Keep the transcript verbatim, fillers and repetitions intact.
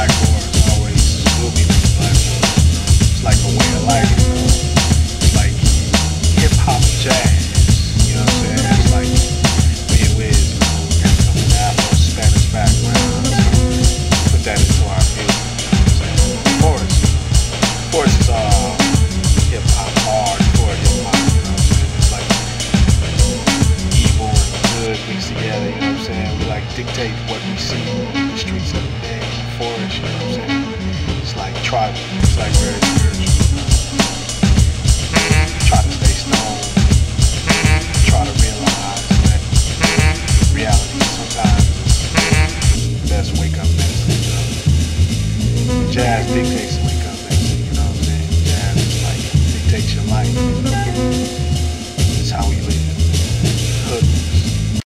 Black Forest, always will be with the Black Forest. It's like a way of life, you know. It's like hip hop jazz, you know what I'm saying? It's like me and Wiz, you know, come from the Afro Spanish background, so put that into our music, you know what I'm saying? Forest, you know. Forest is all hip hop, hardcore hip hop, you know what I'm saying? It's like evil and good mixed together, you know what I'm saying? We like dictate what we see in the streets every day, in the forest, you know what I'm saying? It's like tribal, it's like very spiritual. Try to stay stoned, try to realize that reality sometimes is the best wake up medicine, you know? Jazz dictates